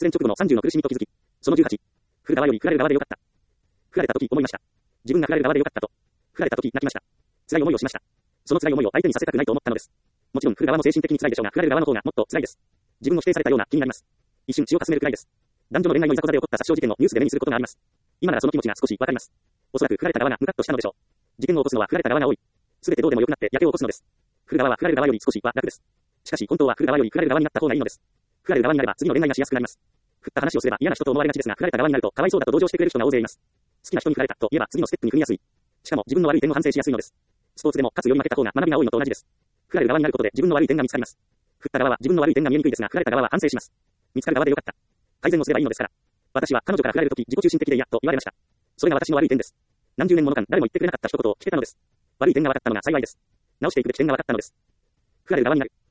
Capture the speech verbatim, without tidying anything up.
恋直後のさんじゅうの苦しみと気づき、そのじゅうはち、振る側より振られる側でよかった。振られた時思いました。自分が振られる側でよかったと。振られた時泣きました。辛い思いをしました。その辛い思いを相手にさせたくないと思ったのです。もちろん振る側も精神的に辛いでしょうが、振られる側の方がもっと辛いです。自分を否定されたような気になります。一瞬血をかすめるくらいです。男女の恋愛のいざこざで起こった殺傷事件をニュースで目にすることがあります。今ならその気持ちが少しわかります。おそらく振られた側がムカッとしたのでしょう。事件を起こすのは振られた側が多い。すべてどうでもよくなってやけを起こすのです。振る側は振られる側より少しは楽です。しかし本当は振る側より振られる側になった方がいいのです。振られる側になれば次の恋愛がしやすくなります。振った話をすれば嫌な人と思われがちですが、振られた側になるとかわいそうだと同情してくれる人が大勢います。好きな人に振られたと言えば次のステップに踏みやすい。しかも自分の悪い点を反省しやすいのです。スポーツでも勝つより負けた方が学びが多いのと同じです。振られる側になることで自分の悪い点が見つかります。振った側は自分の悪い点が見えにくいですが、振られた側は反省します。見つかる側でよかった。改善をすればいいのですから。私は彼女から振られるとき自己中心的で嫌と言われました。それが私の悪い点です。何十年もの間誰も言ってくれなかった一言を聞けたのです。悪い点が分かったのが幸いです。直していくべき点が分かったのです。振られる側になる。